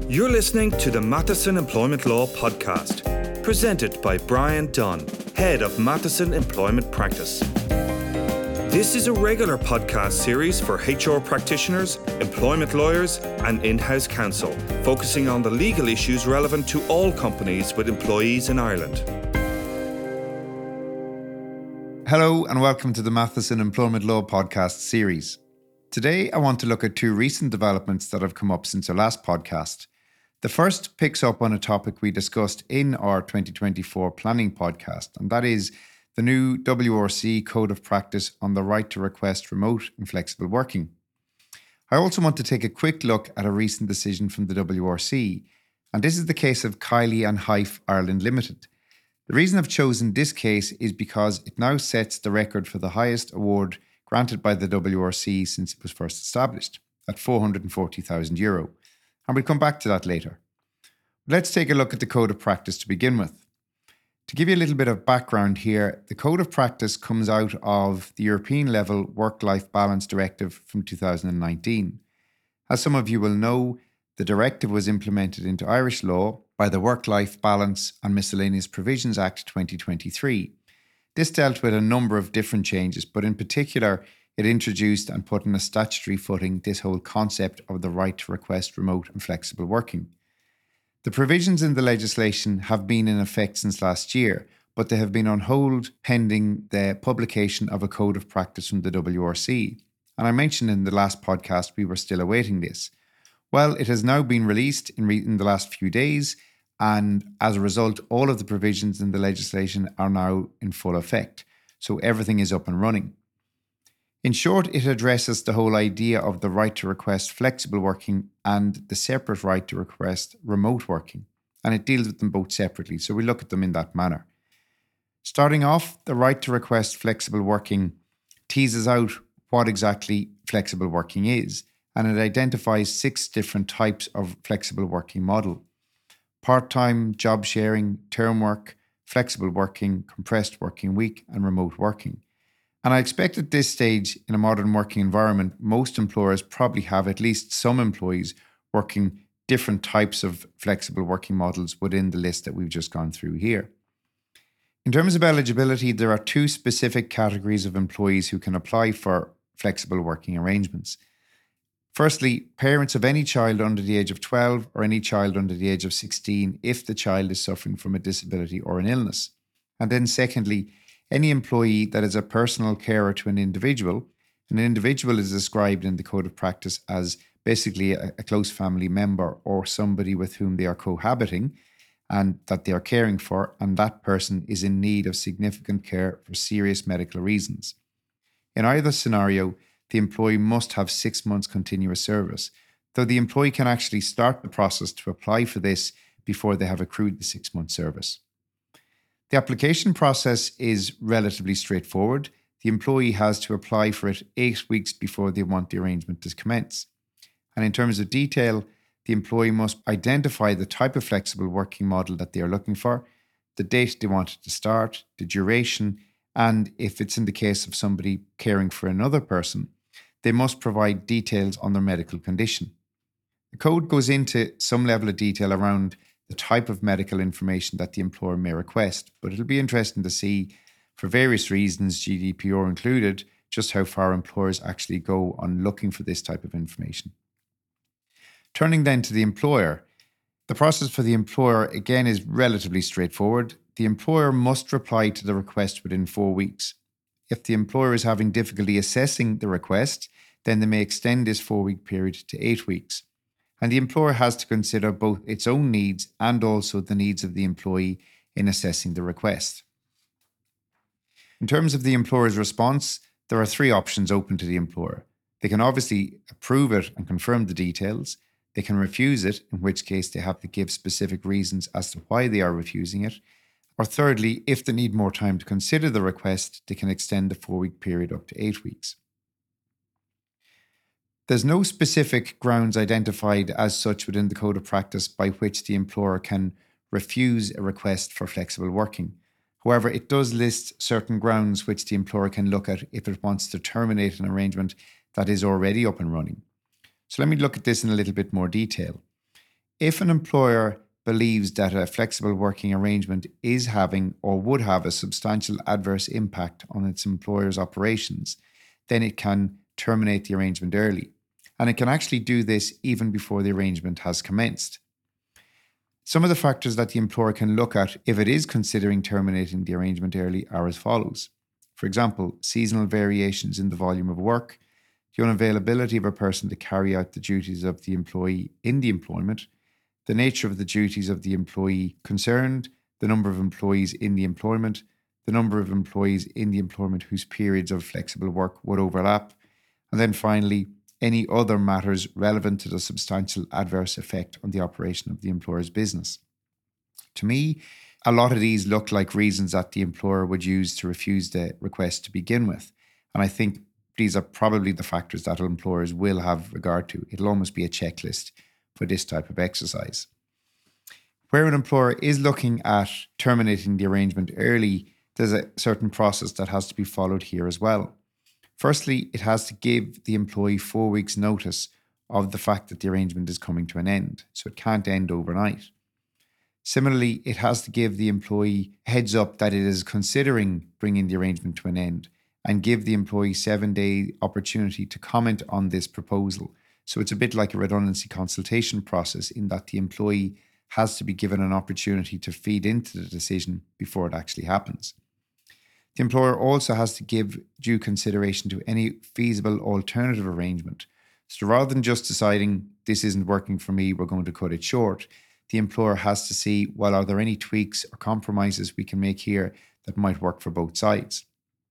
You're listening to the Matheson Employment Law Podcast, presented by Brian Dunn, Head of Matheson Employment Practice. This is a regular podcast series for HR practitioners, employment lawyers, and in-house counsel, focusing on the legal issues relevant to all companies with employees in Ireland. Hello and welcome to the Matheson Employment Law Podcast series. Today I want to look at two recent developments that have come up since our last podcast. The first picks up on a topic we discussed in our 2024 planning podcast, and that is the new WRC Code of Practice on the right to request remote and flexible working. I also want to take a quick look at a recent decision from the WRC, and this is the case of Kiley and Hythe Ireland Limited. The reason I've chosen this case is because it now sets the record for the highest award granted by the WRC since it was first established, at €440,000. And we'll come back to that later. Let's take a look at the Code of Practice to begin with. To give you a little bit of background here, the Code of Practice comes out of the European level Work-Life Balance Directive from 2019. As some of you will know, the directive was implemented into Irish law by the Work-Life Balance and Miscellaneous Provisions Act 2023. This dealt with a number of different changes, but in particular, it introduced and put on a statutory footing this whole concept of the right to request remote and flexible working. The provisions in the legislation have been in effect since last year, but they have been on hold pending the publication of a Code of Practice from the WRC. And I mentioned in the last podcast we were still awaiting this. Well, it has now been released in the last few days, and as a result, all of the provisions in the legislation are now in full effect. So everything is up and running. In short, it addresses the whole idea of the right to request flexible working and the separate right to request remote working. And it deals with them both separately, so we look at them in that manner. Starting off, the right to request flexible working teases out what exactly flexible working is, and it identifies 6 different types of flexible working model: part-time, job sharing, term work, flexible working, compressed working week, and remote working. And I expect at this stage in a modern working environment, most employers probably have at least some employees working different types of flexible working models within the list that we've just gone through here. In terms of eligibility, there are 2 specific categories of employees who can apply for flexible working arrangements. Firstly, parents of any child under the age of 12 or any child under the age of 16 if the child is suffering from a disability or an illness. And then secondly, any employee that is a personal carer to an individual. An individual is described in the Code of Practice as basically a close family member or somebody with whom they are cohabiting and that they are caring for, and that person is in need of significant care for serious medical reasons. In either scenario, the employee must have 6 months continuous service, though the employee can actually start the process to apply for this before they have accrued the 6-month service. The application process is relatively straightforward. The employee has to apply for it 8 weeks before they want the arrangement to commence. And in terms of detail, the employee must identify the type of flexible working model that they are looking for, the date they want it to start, the duration, and if it's in the case of somebody caring for another person, they must provide details on their medical condition. The code goes into some level of detail around the type of medical information that the employer may request, but it'll be interesting to see, for various reasons, GDPR included, just how far employers actually go on looking for this type of information. Turning then to the employer, the process for the employer again is relatively straightforward. The employer must reply to the request within 4 weeks. If the employer is having difficulty assessing the request, then they may extend this 4-week period to 8 weeks. And the employer has to consider both its own needs and also the needs of the employee in assessing the request. In terms of the employer's response, there are 3 options open to the employer. They can obviously approve it and confirm the details. They can refuse it, in which case they have to give specific reasons as to why they are refusing it. Or thirdly, if they need more time to consider the request, they can extend the 4-week period up to 8 weeks. There's no specific grounds identified as such within the Code of Practice by which the employer can refuse a request for flexible working. However, it does list certain grounds which the employer can look at if it wants to terminate an arrangement that is already up and running. So let me look at this in a little bit more detail. If an employer believes that a flexible working arrangement is having or would have a substantial adverse impact on its employer's operations, then it can terminate the arrangement early. And it can actually do this even before the arrangement has commenced. Some of the factors that the employer can look at if it is considering terminating the arrangement early are as follows. For example, seasonal variations in the volume of work, the unavailability of a person to carry out the duties of the employee in the employment, the nature of the duties of the employee concerned, the number of employees in the employment, the number of employees in the employment whose periods of flexible work would overlap, and then finally, any other matters relevant to the substantial adverse effect on the operation of the employer's business. To me, a lot of these look like reasons that the employer would use to refuse the request to begin with. And I think these are probably the factors that employers will have regard to. It'll almost be a checklist for this type of exercise. Where an employer is looking at terminating the arrangement early, there's a certain process that has to be followed here as well. Firstly, it has to give the employee 4 weeks' notice of the fact that the arrangement is coming to an end, so it can't end overnight. Similarly, it has to give the employee heads up that it is considering bringing the arrangement to an end and give the employee 7-day opportunity to comment on this proposal. So it's a bit like a redundancy consultation process in that the employee has to be given an opportunity to feed into the decision before it actually happens. The employer also has to give due consideration to any feasible alternative arrangement. So rather than just deciding this isn't working for me, we're going to cut it short, the employer has to see, well, are there any tweaks or compromises we can make here that might work for both sides?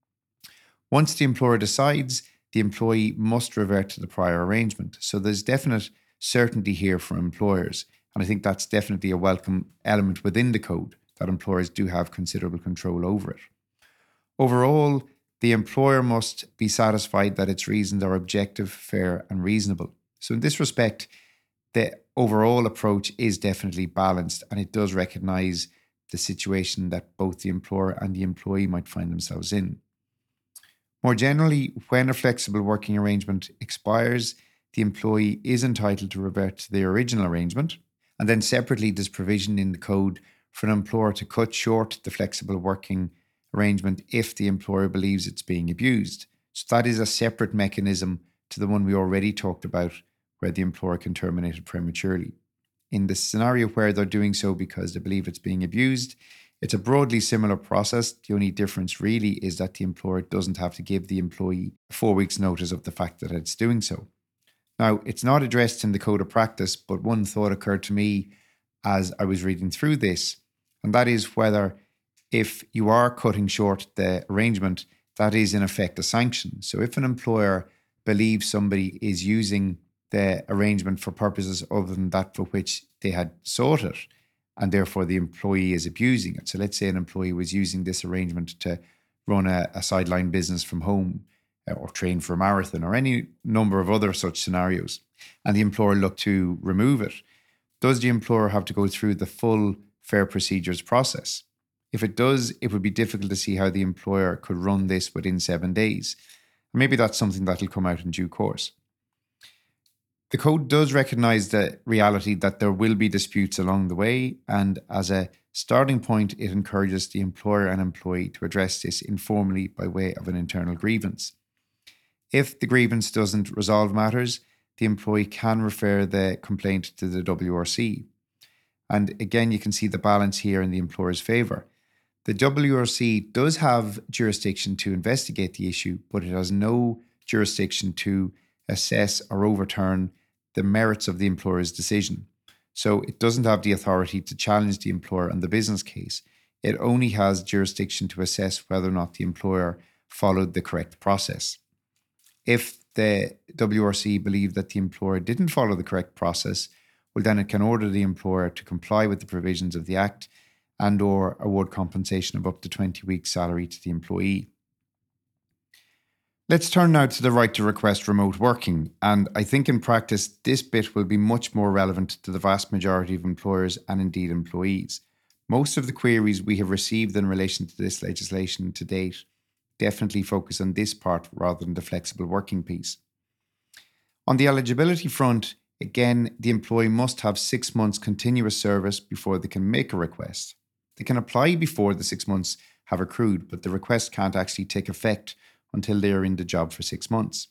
Once the employer decides, the employee must revert to the prior arrangement. So there's definite certainty here for employers. And I think that's definitely a welcome element within the code, that employers do have considerable control over it. Overall, the employer must be satisfied that its reasons are objective, fair, and reasonable. So in this respect, the overall approach is definitely balanced, and it does recognise the situation that both the employer and the employee might find themselves in. More generally, when a flexible working arrangement expires, the employee is entitled to revert to the original arrangement. And then separately, there's provision in the code for an employer to cut short the flexible working arrangement if the employer believes it's being abused. So that is a separate mechanism to the one we already talked about, where the employer can terminate it prematurely. In the scenario where they're doing so because they believe it's being abused, it's a broadly similar process. The only difference really is that the employer doesn't have to give the employee 4 weeks' notice of the fact that it's doing so. Now, it's not addressed in the code of practice, but one thought occurred to me as I was reading through this, and that is whether if you are cutting short the arrangement, that is in effect a sanction. So if an employer believes somebody is using the arrangement for purposes other than that for which they had sought it, and therefore the employee is abusing it. So let's say an employee was using this arrangement to run a sideline business from home or train for a marathon or any number of other such scenarios, and the employer looked to remove it. Does the employer have to go through the full fair procedures process? If it does, it would be difficult to see how the employer could run this within 7 days. Maybe that's something that will come out in due course. The code does recognise the reality that there will be disputes along the way, and as a starting point, it encourages the employer and employee to address this informally by way of an internal grievance. If the grievance doesn't resolve matters, the employee can refer the complaint to the WRC. And again, you can see the balance here in the employer's favour. The WRC does have jurisdiction to investigate the issue, but it has no jurisdiction to assess or overturn the merits of the employer's decision. So it doesn't have the authority to challenge the employer on the business case. It only has jurisdiction to assess whether or not the employer followed the correct process. If the WRC believe that the employer didn't follow the correct process, well, then it can order the employer to comply with the provisions of the Act and or award compensation of up to 20 weeks' salary to the employee. Let's turn now to the right to request remote working, and I think in practice this bit will be much more relevant to the vast majority of employers and indeed employees. Most of the queries we have received in relation to this legislation to date definitely focus on this part rather than the flexible working piece. On the eligibility front, Again, the employee must have 6 months continuous service before they can make a request. They can apply before the 6 months have accrued, but the request can't actually take effect until they are in the job for 6 months.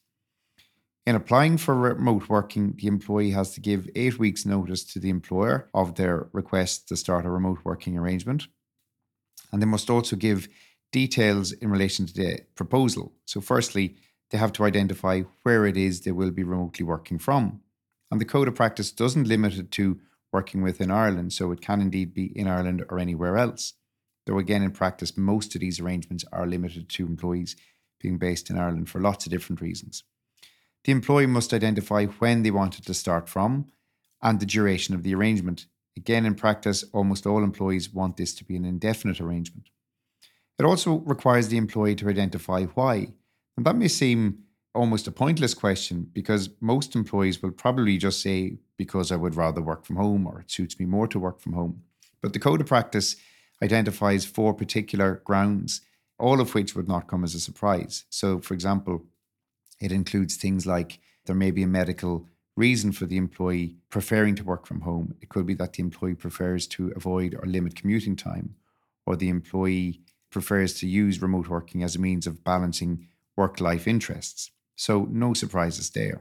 In applying for remote working, the employee has to give 8 weeks' notice to the employer of their request to start a remote working arrangement. And they must also give details in relation to the proposal. So firstly, they have to identify where it is they will be remotely working from. And the Code of Practice doesn't limit it to working within Ireland, so it can indeed be in Ireland or anywhere else. Though again, in practice, most of these arrangements are limited to employees being based in Ireland for lots of different reasons. The employee must identify when they wanted to start from and the duration of the arrangement. Again, in practice, almost all employees want this to be an indefinite arrangement. It also requires the employee to identify why. And that may seem almost a pointless question because most employees will probably just say, because I would rather work from home or it suits me more to work from home. But the Code of Practice identifies 4 particular grounds, all of which would not come as a surprise. So, for example, it includes things like there may be a medical reason for the employee preferring to work from home. It could be that the employee prefers to avoid or limit commuting time, or the employee prefers to use remote working as a means of balancing work-life interests. So no surprises there.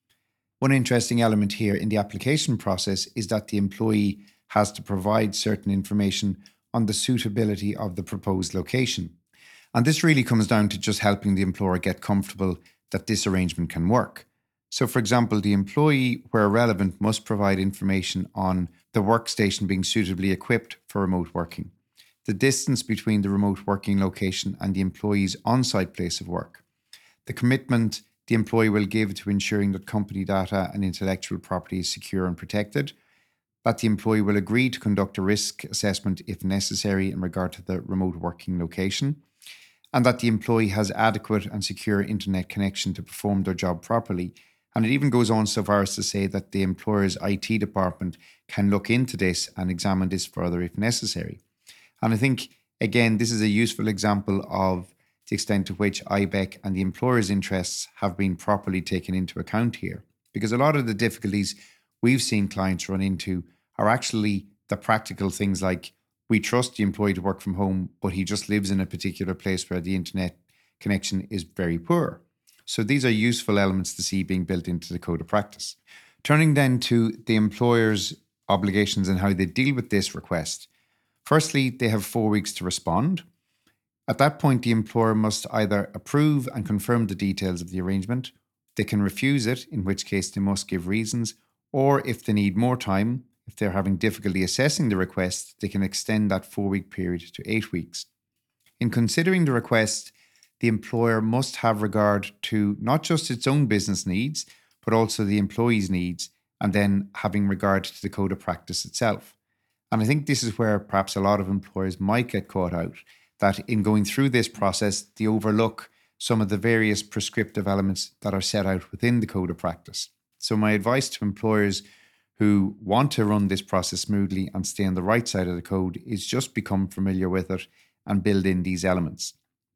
One interesting element here in the application process is that the employee has to provide certain information on the suitability of the proposed location. And this really comes down to just helping the employer get comfortable that this arrangement can work. So, for example, the employee, where relevant, must provide information on the workstation being suitably equipped for remote working, the distance between the remote working location and the employee's on-site place of work, the commitment the employee will give to ensuring that company data and intellectual property is secure and protected, that the employee will agree to conduct a risk assessment if necessary in regard to the remote working location, and that the employee has adequate and secure internet connection to perform their job properly. And it even goes on so far as to say that the employer's IT department can look into this and examine this further if necessary. And I think, again, this is a useful example of the extent to which IBEC and the employer's interests have been properly taken into account here. Because a lot of the difficulties we've seen clients run into are actually the practical things like, we trust the employee to work from home, but he just lives in a particular place where the internet connection is very poor. So these are useful elements to see being built into the Code of Practice. Turning then to the employer's obligations and how they deal with this request. Firstly, they have 4 weeks to respond. At that point, the employer must either approve and confirm the details of the arrangement, they can refuse it, in which case they must give reasons, or if they need more time, if they're having difficulty assessing the request, they can extend that 4-week period to 8 weeks. In considering the request, the employer must have regard to not just its own business needs, but also the employee's needs, and then having regard to the Code of Practice itself. And I think this is where perhaps a lot of employers might get caught out, that in going through this process, they overlook some of the various prescriptive elements that are set out within the Code of Practice. So my advice to employers who want to run this process smoothly and stay on the right side of the code is just become familiar with it and build in these elements.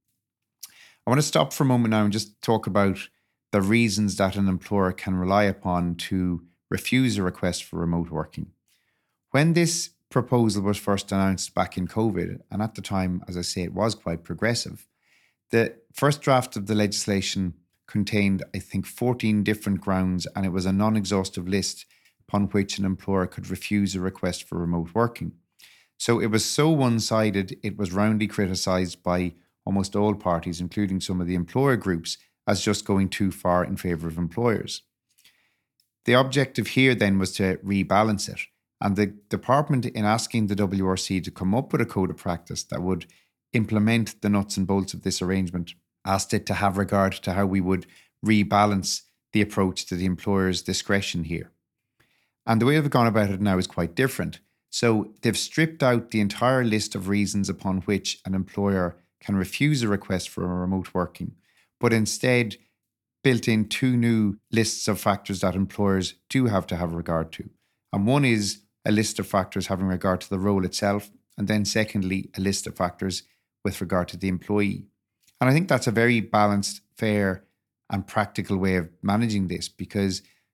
I want to stop for a moment now and just talk about the reasons that an employer can rely upon to refuse a request for remote working. When this proposal was first announced back in COVID, and at the time, as I say, it was quite progressive, the first draft of the legislation contained, I think, 14 different grounds, and it was a non-exhaustive list upon which an employer could refuse a request for remote working. So it was so one-sided, it was roundly criticised by almost all parties, including some of the employer groups, as just going too far in favour of employers. The objective here then was to rebalance it, and the department, in asking the WRC to come up with a code of practice that would implement the nuts and bolts of this arrangement, asked it to have regard to how we would rebalance the approach to the employer's discretion here. And the way they've gone about it now is quite different. So they've stripped out the entire list of reasons upon which an employer can refuse a request for remote working, but instead built in 2 new lists of factors that employers do have to have regard to. And one is a list of factors having regard to the role itself, and then secondly, a list of factors with regard to the employee. And I think that's a very balanced, fair, and practical way of managing this, because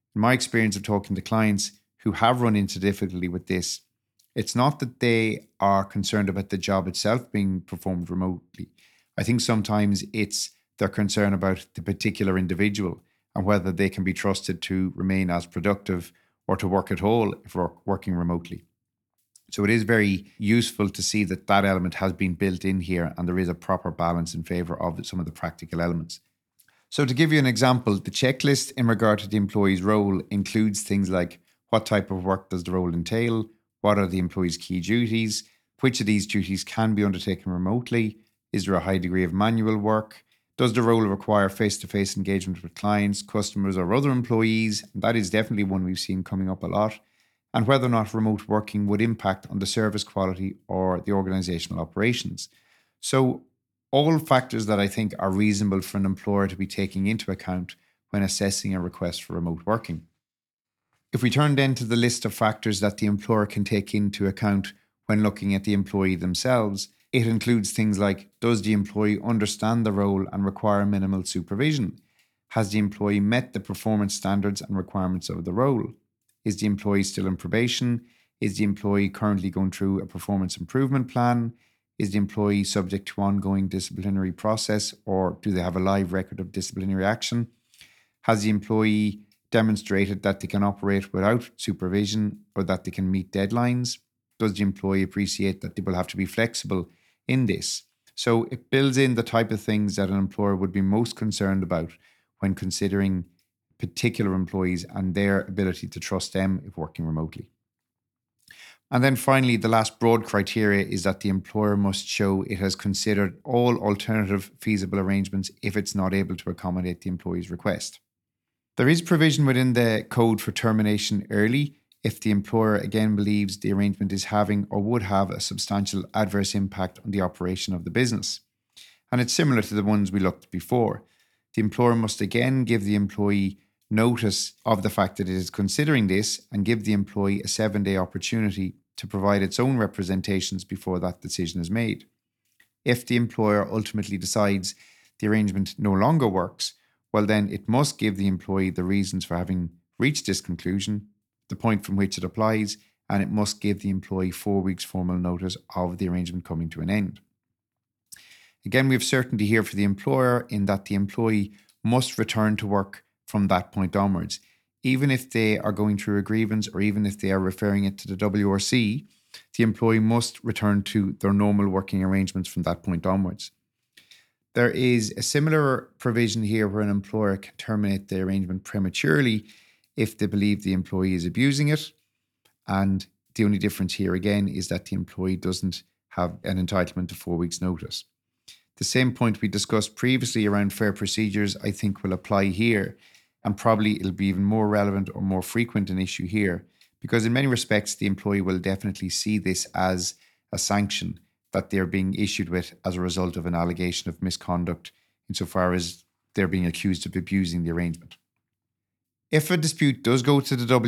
In my experience of talking to clients who have run into difficulty with this, it's not that they are concerned about the job itself being performed remotely. I think sometimes it's their concern about the particular individual and whether they can be trusted to remain as productive or to work at all if we're working remotely. So it is very useful to see that that element has been built in here and there is a proper balance in favour of some of the practical elements. So to give you an example, the checklist in regard to the employee's role includes things like what type of work does the role entail, what are the employee's key duties, which of these duties can be undertaken remotely, is there a high degree of manual work, does the role require face-to-face engagement with clients, customers or other employees, and that is definitely one we've seen coming up a lot, and whether or not remote working would impact on the service quality or the organisational operations. So all factors that I think are reasonable for an employer to be taking into account when assessing a request for remote working. If we turn then to the list of factors that the employer can take into account when looking at the employee themselves, it includes things like, does the employee understand the role and require minimal supervision? Has the employee met the performance standards and requirements of the role? Is the employee still in probation? Is the employee currently going through a performance improvement plan? Is the employee subject to ongoing disciplinary process, or do they have a live record of disciplinary action? Has the employee demonstrated that they can operate without supervision or that they can meet deadlines? Does the employee appreciate that they will have to be flexible in this? So it builds in the type of things that an employer would be most concerned about when considering particular employees and their ability to trust them if working remotely. And then finally, the last broad criteria is that the employer must show it has considered all alternative feasible arrangements if it's not able to accommodate the employee's request. There is provision within the code for termination early if the employer again believes the arrangement is having or would have a substantial adverse impact on the operation of the business. And it's similar to the ones we looked at before. The employer must again give the employee notice of the fact that it is considering this and give the employee a 7-day opportunity to provide its own representations before that decision is made. If the employer ultimately decides the arrangement no longer works, well then it must give the employee the reasons for having reached this conclusion, the point from which it applies, and it must give the employee 4 weeks formal notice of the arrangement coming to an end. Again, we have certainty here for the employer in that the employee must return to work from that point onwards. Even if they are going through a grievance or even if they are referring it to the WRC, the employee must return to their normal working arrangements from that point onwards. There is a similar provision here where an employer can terminate the arrangement prematurely if they believe the employee is abusing it. And the only difference here again is that the employee doesn't have an entitlement to 4 weeks' notice. The same point we discussed previously around fair procedures, I think, will apply here. And probably it'll be even more relevant or more frequent an issue here, because in many respects, the employee will definitely see this as a sanction that they're being issued with as a result of an allegation of misconduct insofar as they're being accused of abusing the arrangement. If a dispute does go to the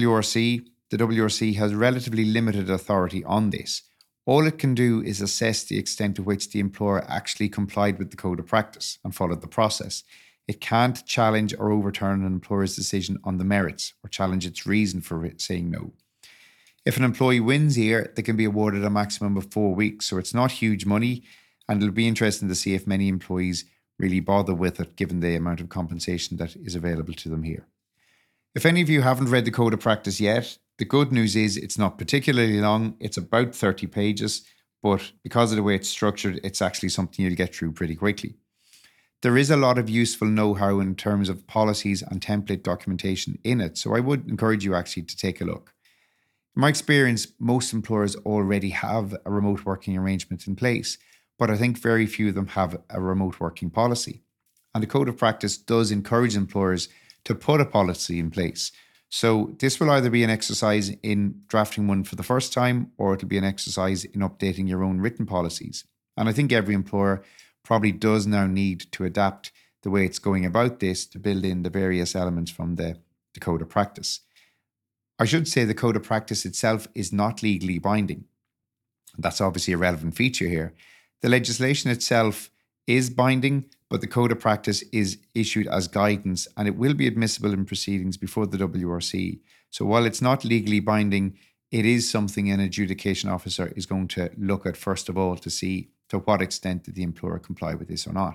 WRC has relatively limited authority on this. All it can do is assess the extent to which the employer actually complied with the code of practice and followed the process. It can't challenge or overturn an employer's decision on the merits or challenge its reason for saying no. If an employee wins here, they can be awarded a maximum of 4 weeks. So it's not huge money, and it'll be interesting to see if many employees really bother with it given the amount of compensation that is available to them here. If any of you haven't read the code of practice yet, the good news is it's not particularly long. It's about 30 pages, but because of the way it's structured, it's actually something you'll get through pretty quickly. There is a lot of useful know-how in terms of policies and template documentation in it, so I would encourage you actually to take a look. In my experience, most employers already have a remote working arrangement in place, but I think very few of them have a remote working policy. And the code of practice does encourage employers to put a policy in place. So this will either be an exercise in drafting one for the first time, or it'll be an exercise in updating your own written policies. And I think every employer probably does now need to adapt the way it's going about this to build in the various elements from the code of practice. I should say the code of practice itself is not legally binding. That's obviously a relevant feature here. The legislation itself is binding, but the code of practice is issued as guidance and it will be admissible in proceedings before the WRC. So while it's not legally binding, it is something an adjudication officer is going to look at first of all to see to what extent did the employer comply with this or not.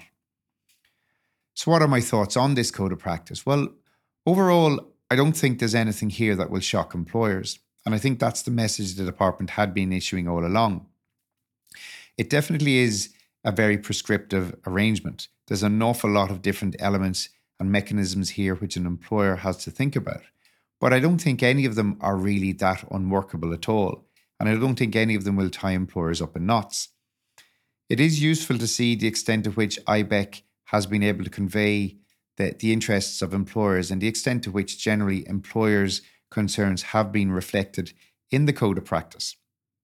So what are my thoughts on this code of practice? Well, overall, I don't think there's anything here that will shock employers. And I think that's the message the department had been issuing all along. It definitely is a very prescriptive arrangement. There's an awful lot of different elements and mechanisms here which an employer has to think about. But I don't think any of them are really that unworkable at all. And I don't think any of them will tie employers up in knots. It is useful to see the extent to which IBEC has been able to convey the interests of employers and the extent to which generally employers' concerns have been reflected in the code of practice.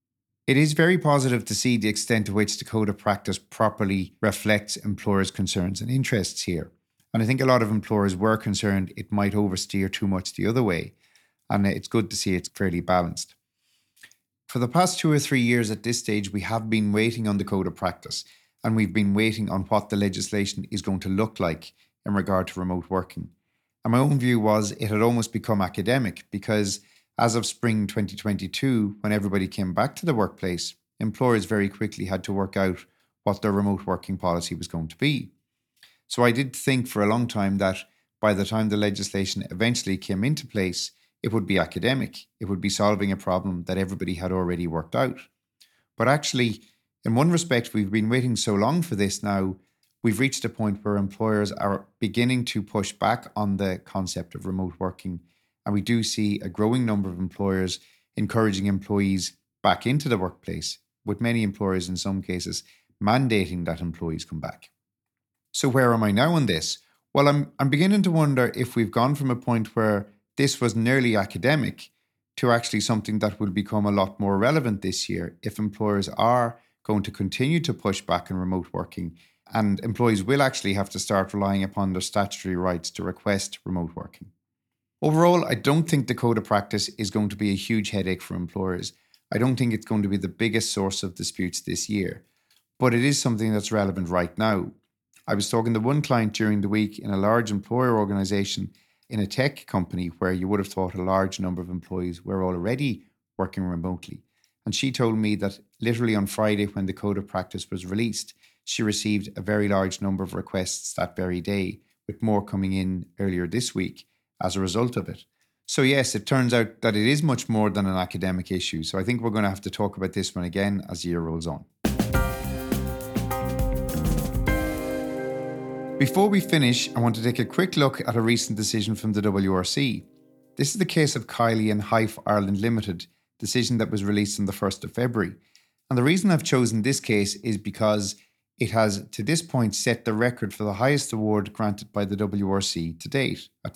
It is very positive to see the extent to which the code of practice properly reflects employers' concerns and interests here. And I think a lot of employers were concerned it might oversteer too much the other way. And it's good to see it's fairly balanced. For the past 2 or 3 years at this stage, we have been waiting on the code of practice, and we've been waiting on what the legislation is going to look like in regard to remote working. And my own view was it had almost become academic because as of spring 2022, when everybody came back to the workplace, employers very quickly had to work out what their remote working policy was going to be. So I did think for a long time that by the time the legislation eventually came into place, it would be academic. It would be solving a problem that everybody had already worked out. But actually, in one respect, we've been waiting so long for this now, we've reached a point where employers are beginning to push back on the concept of remote working. And we do see a growing number of employers encouraging employees back into the workplace, with many employers in some cases mandating that employees come back. So where am I now on this? Well, I'm beginning to wonder if we've gone from a point where this was nearly academic to actually something that will become a lot more relevant this year if employers are going to continue to push back on remote working, and employees will actually have to start relying upon their statutory rights to request remote working. Overall, I don't think the code of practice is going to be a huge headache for employers. I don't think it's going to be the biggest source of disputes this year, but it is something that's relevant right now. I was talking to one client during the week in a large employer organisation in a tech company where you would have thought a large number of employees were already working remotely. And she told me that literally on Friday, when the code of practice was released, she received a very large number of requests that very day, with more coming in earlier this week as a result of it. So yes, it turns out that it is much more than an academic issue. So I think we're going to have to talk about this one again as the year rolls on. Before we finish, I want to take a quick look at a recent decision from the WRC. This is the case of Kylie and Hive Ireland Limited, decision that was released on the 1st of February. And the reason I've chosen this case is because it has, to this point, set the record for the highest award granted by the WRC to date at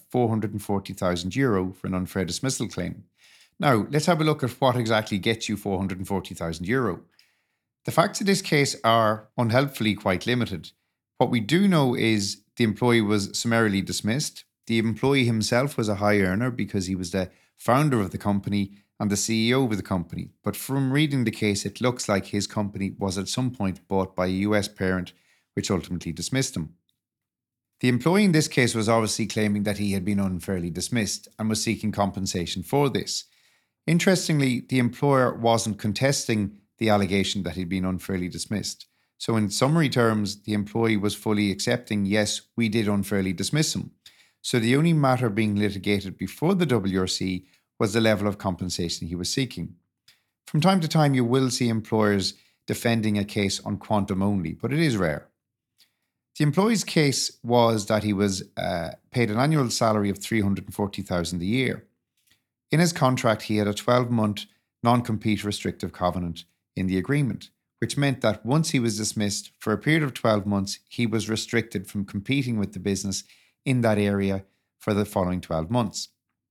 €440,000 for an unfair dismissal claim. Now, let's have a look at what exactly gets you €440,000. The facts of this case are unhelpfully quite limited. What we do know is the employee was summarily dismissed. The employee himself was a high earner because he was the founder of the company and the CEO of the company. But from reading the case, it looks like his company was at some point bought by a US parent, which ultimately dismissed him. The employee in this case was obviously claiming that he had been unfairly dismissed and was seeking compensation for this. Interestingly, the employer wasn't contesting the allegation that he'd been unfairly dismissed. So in summary terms, the employee was fully accepting, yes, we did unfairly dismiss him. So the only matter being litigated before the WRC was the level of compensation he was seeking. From time to time, you will see employers defending a case on quantum only, but it is rare. The employee's case was that he was paid an annual salary of $340,000 a year. In his contract, he had a 12-month non-compete restrictive covenant in the agreement, which meant that once he was dismissed for a period of 12 months, he was restricted from competing with the business in that area for the following 12 months.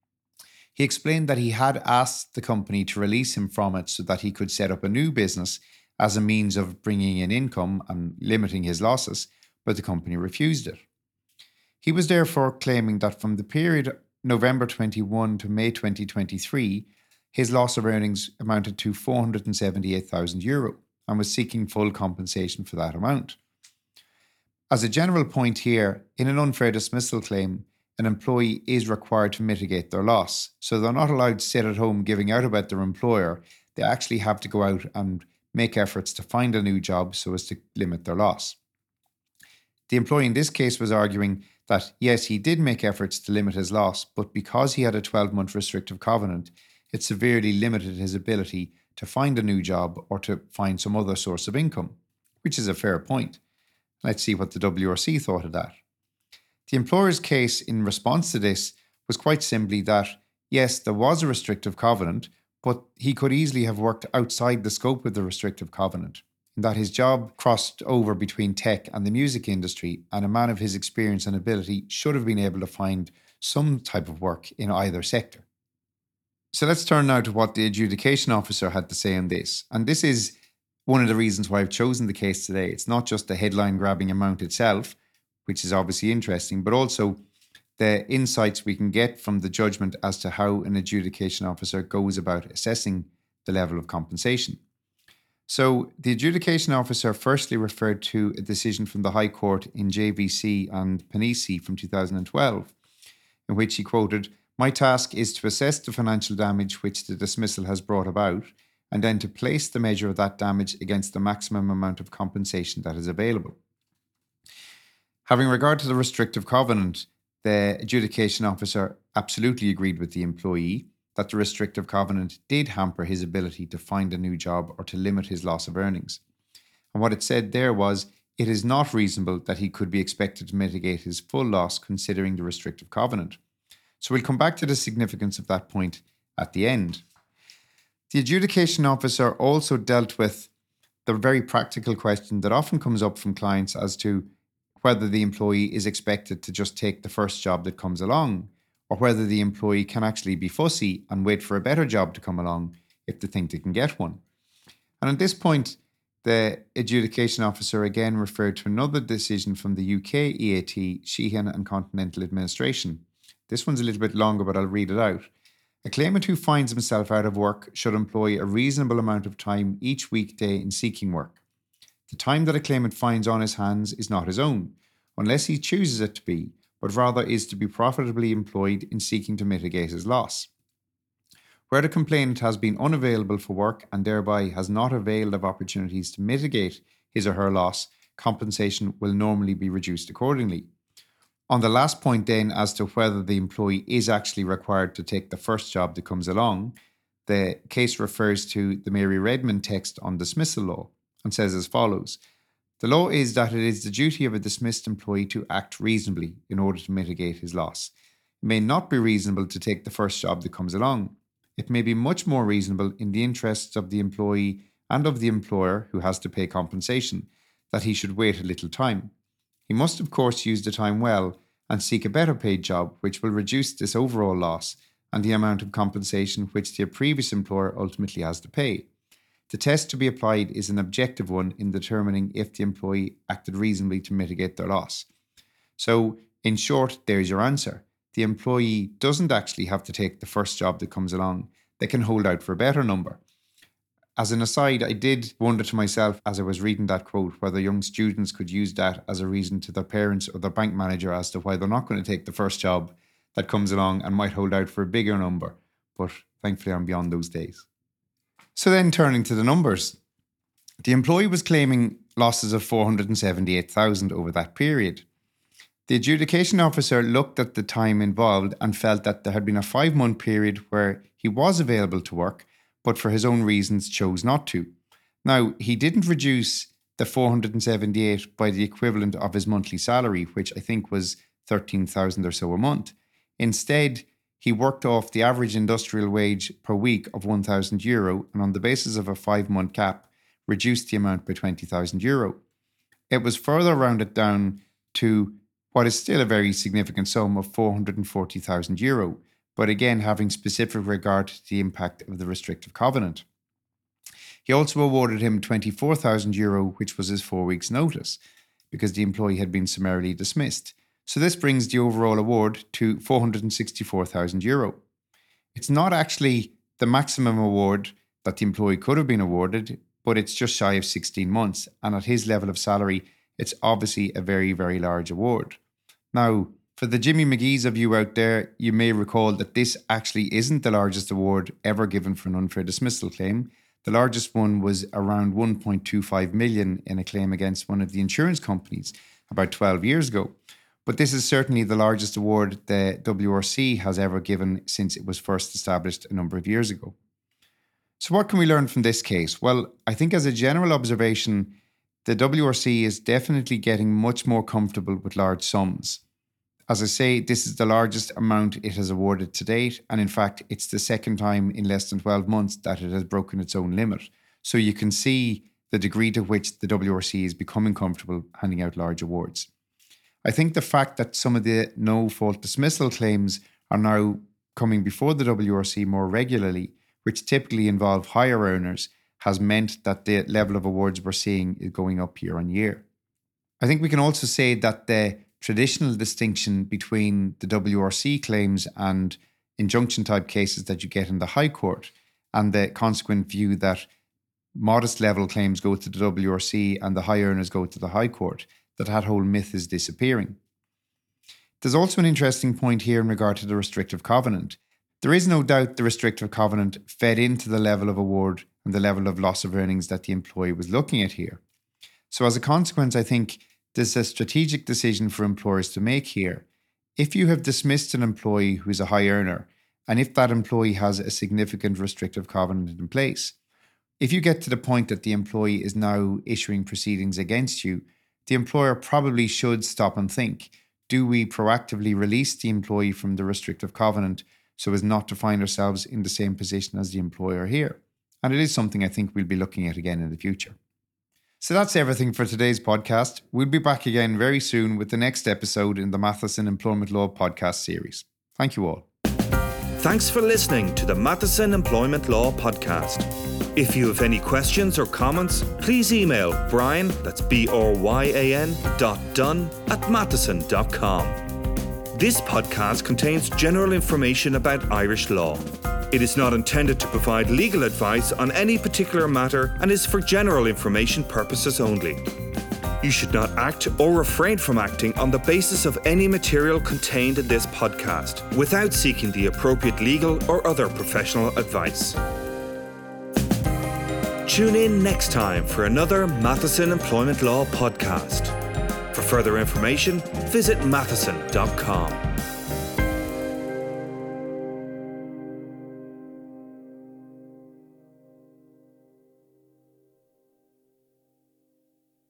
He explained that he had asked the company to release him from it so that he could set up a new business as a means of bringing in income and limiting his losses, but the company refused it. He was therefore claiming that from the period November 21 to May 2023, his loss of earnings amounted to €478,000 and was seeking full compensation for that amount. As a general point here, in an unfair dismissal claim, an employee is required to mitigate their loss. So they're not allowed to sit at home giving out about their employer. They actually have to go out and make efforts to find a new job so as to limit their loss. The employee in this case was arguing that, yes, he did make efforts to limit his loss, but because he had a 12-month restrictive covenant, it severely limited his ability to find a new job or to find some other source of income, which is a fair point. Let's see what the WRC thought of that. The employer's case in response to this was quite simply that, yes, there was a restrictive covenant, but he could easily have worked outside the scope of the restrictive covenant, in that his job crossed over between tech and the music industry, and a man of his experience and ability should have been able to find some type of work in either sector. So let's turn now to what the adjudication officer had to say on this. And this is one of the reasons why I've chosen the case today. It's not just the headline-grabbing amount itself, which is obviously interesting, but also the insights we can get from the judgment as to how an adjudication officer goes about assessing the level of compensation. So the adjudication officer firstly referred to a decision from the High Court in JVC and Panisi from 2012, in which he quoted, "My task is to assess the financial damage which the dismissal has brought about, and then to place the measure of that damage against the maximum amount of compensation that is available." Having regard to the restrictive covenant, the adjudication officer absolutely agreed with the employee that the restrictive covenant did hamper his ability to find a new job or to limit his loss of earnings. And what it said there was, it is not reasonable that he could be expected to mitigate his full loss considering the restrictive covenant. So we'll come back to the significance of that point at the end. The adjudication officer also dealt with the very practical question that often comes up from clients as to whether the employee is expected to just take the first job that comes along, or whether the employee can actually be fussy and wait for a better job to come along if they think they can get one. And at this point, the adjudication officer again referred to another decision from the UK EAT, Sheehan and Continental Administration. This one's a little bit longer, but I'll read it out. A claimant who finds himself out of work should employ a reasonable amount of time each weekday in seeking work. The time that a claimant finds on his hands is not his own, unless he chooses it to be, but rather is to be profitably employed in seeking to mitigate his loss. Where the complainant has been unavailable for work and thereby has not availed of opportunities to mitigate his or her loss, compensation will normally be reduced accordingly. On the last point then, as to whether the employee is actually required to take the first job that comes along, the case refers to the Mary Redmond text on dismissal law and says as follows: "The law is that it is the duty of a dismissed employee to act reasonably in order to mitigate his loss. It may not be reasonable to take the first job that comes along. It may be much more reasonable in the interests of the employee and of the employer who has to pay compensation that he should wait a little time. He must of course use the time well and seek a better paid job which will reduce this overall loss and the amount of compensation which the previous employer ultimately has to pay. The test to be applied is an objective one in determining if the employee acted reasonably to mitigate their loss." So, in short, there's your answer. The employee doesn't actually have to take the first job that comes along. They can hold out for a better number. As an aside, I did wonder to myself as I was reading that quote whether young students could use that as a reason to their parents or their bank manager as to why they're not going to take the first job that comes along and might hold out for a bigger number. But thankfully, I'm beyond those days. So then turning to the numbers, the employee was claiming losses of $478,000 over that period. The adjudication officer looked at the time involved and felt that there had been a 5-month period where he was available to work, but for his own reasons chose not to. Now, he didn't reduce the $478 by the equivalent of his monthly salary, which I think was $13,000 or so a month. Instead, he worked off the average industrial wage per week of €1,000 and on the basis of a 5-month cap, reduced the amount by €20,000. It was further rounded down to what is still a very significant sum of €440,000, but again having specific regard to the impact of the restrictive covenant. He also awarded him €24,000, which was his 4 weeks' notice, because the employee had been summarily dismissed. So this brings the overall award to €464,000. It's not actually the maximum award that the employee could have been awarded, but it's just shy of 16 months. And at his level of salary, it's obviously a very, very large award. Now, for the Jimmy McGee's of you out there, you may recall that this actually isn't the largest award ever given for an unfair dismissal claim. The largest one was around 1.25 million in a claim against one of the insurance companies about 12 years ago. But this is certainly the largest award the WRC has ever given since it was first established a number of years ago. So what can we learn from this case? Well, I think as a general observation, the WRC is definitely getting much more comfortable with large sums. As I say, this is the largest amount it has awarded to date, and in fact, it's the second time in less than 12 months that it has broken its own limit. So you can see the degree to which the WRC is becoming comfortable handing out large awards. I think the fact that some of the no-fault dismissal claims are now coming before the WRC more regularly, which typically involve higher earners, has meant that the level of awards we're seeing is going up year on year. I think we can also say that the traditional distinction between the WRC claims and injunction type cases that you get in the High Court, and the consequent view that modest level claims go to the WRC and the high earners go to the High Court, that whole myth is disappearing. There's also an interesting point here in regard to the restrictive covenant. There is no doubt the restrictive covenant fed into the level of award and the level of loss of earnings that the employee was looking at here. So as a consequence, I think there's a strategic decision for employers to make here. If you have dismissed an employee who's a high earner, and if that employee has a significant restrictive covenant in place, if you get to the point that the employee is now issuing proceedings against you, the employer probably should stop and think, do we proactively release the employee from the restrictive covenant so as not to find ourselves in the same position as the employer here? And it is something I think we'll be looking at again in the future. So that's everything for today's podcast. We'll be back again very soon with the next episode in the Matheson Employment Law podcast series. Thank you all. Thanks for listening to the Matheson Employment Law podcast. If you have any questions or comments, please email Brian, that's BRYAN, .dunn@matheson.com. This podcast contains general information about Irish law. It is not intended to provide legal advice on any particular matter and is for general information purposes only. You should not act or refrain from acting on the basis of any material contained in this podcast without seeking the appropriate legal or other professional advice. Tune in next time for another Matheson Employment Law podcast. For further information, visit matheson.com.